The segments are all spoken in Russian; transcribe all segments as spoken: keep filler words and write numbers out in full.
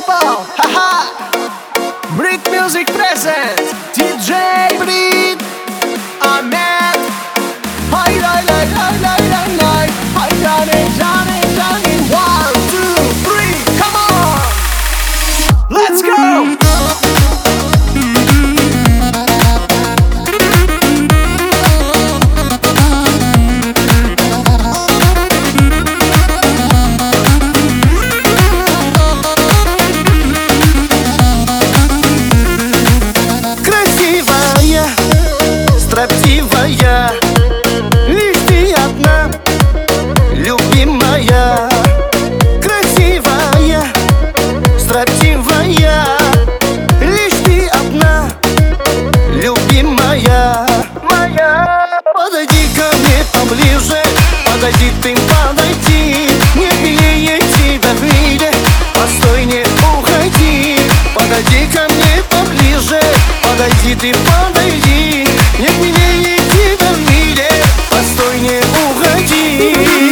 people, haha. Brick Music presents диджей Brick Ahmed. Hi, hi, hi, hi, hi, hi, hi. Hi, Johnny, Johnny, Johnny. One, two, three, come on. Let's go. Строптивая, лишь ты одна, любимая. Красивая, строптивая, лишь ты одна, любимая моя. Подойди ко мне поближе, подойди ты, подойди. Не милее тебя в мире, постой, не уходи. Подойди ко мне поближе, подойди ты, подойди. Нет милее тебя в мире, постой, не уходи.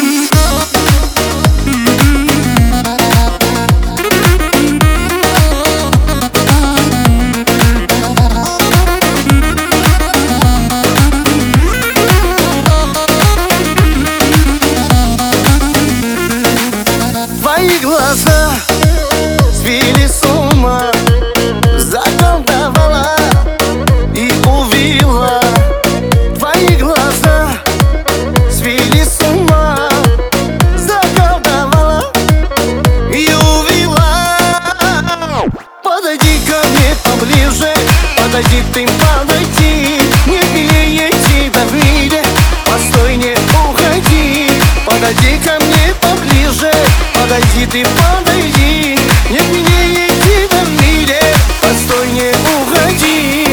Твои глаза свели с ума, заколдовала и увела. Твои глаза свели с ума, заколдовала и увела. Подойди ко мне поближе, подойди ты, подойди. Не милее тебя в мире, постой, не уходи. Подойди ко мне поближе, подойди ты, подойди. Не милее тебя в мире, постой, не уходи.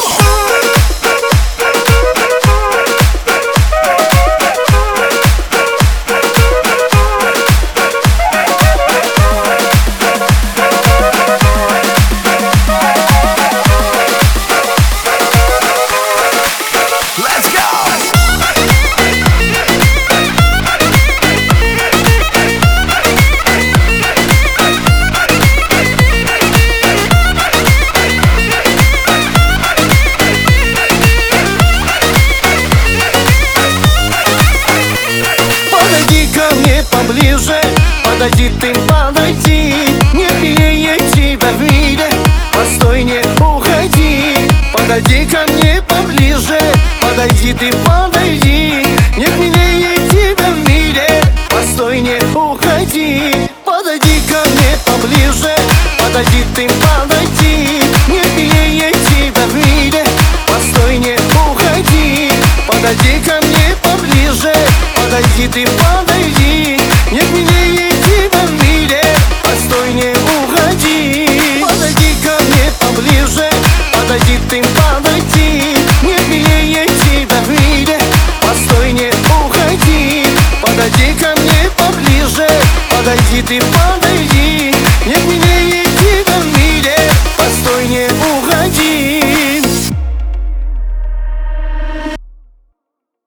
Поближе, подойди ты, подойди. Не милее тебя в мире, постой, не уходи. Подойди ко мне поближе, подойди ты, подойди. Не милее тебя в мире, постой, не уходи. Подойди ко мне поближе, подойди ты, подойди. Не милее тебя в мире, постой, не уходи. Подойди ко мне поближе, подойди ты, подойди. Нет милее тебя в мире, постой, не уходи. Подойди ко мне поближе, подойди ты, подойди. Нет милее тебя в мире, постой, не уходи. Подойди ко мне поближе, подойди ты, подойди.